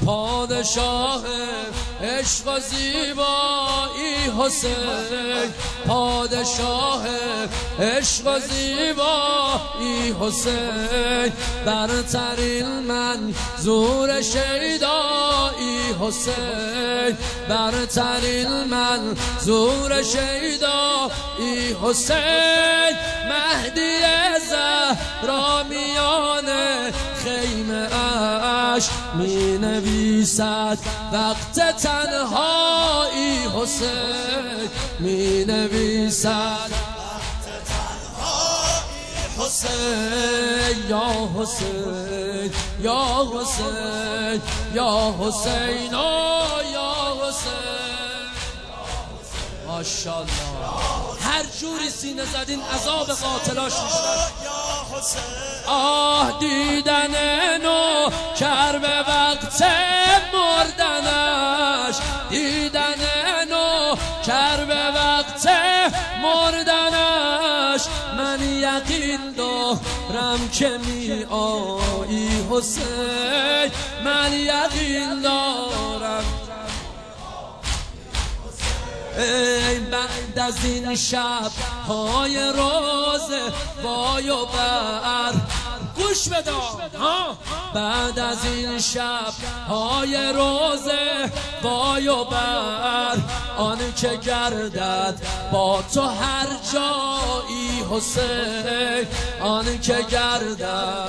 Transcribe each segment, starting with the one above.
پادشاه عشق و زیبایی حسین، پادشاه عشق و زیبایی حسین، برترین منظور شیدایی حسین، برترین منظور شیدایی حسین، مهدی زهرا میان خیمه اش می نویسد وقت تنهایی حسین، می نویسد وقت تنهایی حسین، یا حسین یا حسین یا حسین یا حسین. ماشاءالله هر جوری سینه زدین عذاب قاتلاش میشن. آه دیدن نو کرب وقت مردنش، دیدن نو کرب وقت مردنش، من یقین دارم که می آیی حسین، من یقین دارم. ای بعد از این شب های روزه وای و بر گوش بده، بعد از این شب های روزه وای و بر آن که گردد با تو هر جایی حسین، آن که گردد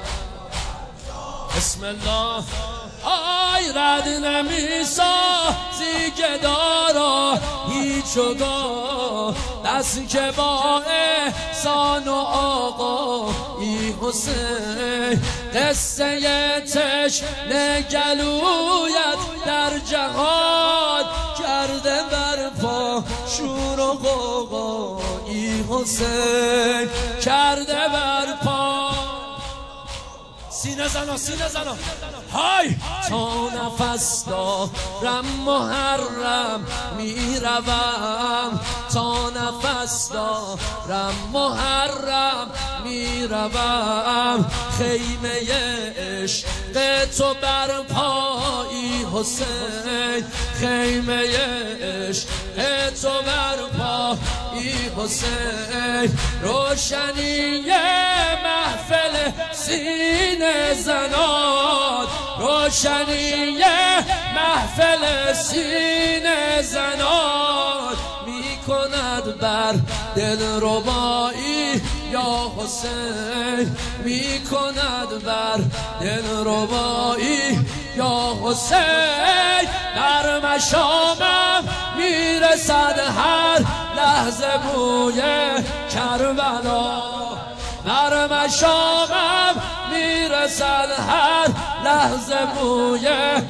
بسم الله. آی رد نمیسازی گدارا هیچ جدا، دستی که با احسان و آقایی حسین، قصه تشنه گلویت در جهان کرده برپا شور و غوغایی حسین، کرده برپا. سینه زنا سینه زنا های تا نفس دارم محرم میروم، تا نفس دارم محرم میروم، خیمه عشق تو برپایی حسین، خیمه عشق تو برپایی حسین، روشنی محفل سینه زنان، روشنی محفل سینه زنان، می کند بر دل ربایی یا حسین، می کند بر دل ربایی یا حسین، در مشامم میرسد هر لحظه بوی کربلا، در مشامم میرسد هر لحظه بوی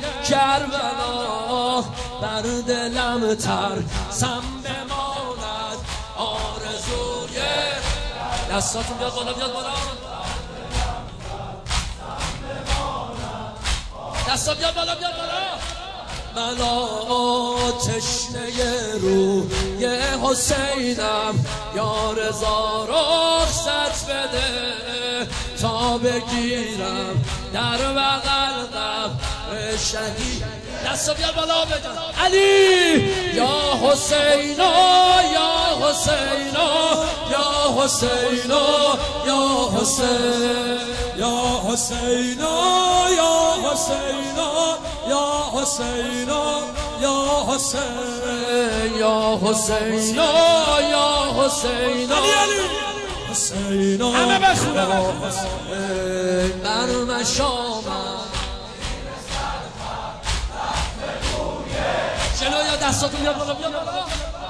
کربلا، بر دلم ترسم بماند آرزوی. دستاتون بیاد بالا بیاد بالا، دستا بیاد بالا بیاد بالا. من تشنه روی حسینم، یا رضا رخصت بده تا بگیرم در بغل قبر شهید. دستا بیاد بالا بگم علی یا حسینا یا حسینا یا حسینا یا حسین، یا حسینا یا حسینا یا حسینا یا حسین، یا حسینا یا حسینا علی علی حسینا همه بخونم بر مشامم جلو یا دستاتون بیاد بالا بیاد بالا.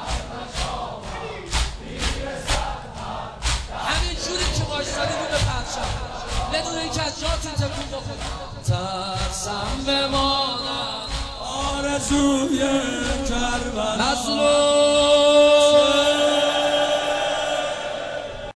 همین جوری که وایسادی رو بپرشم بدون اینکه از جاتون تکون بخورید. ترسم بمانم آرزوی کربلا، مظلوم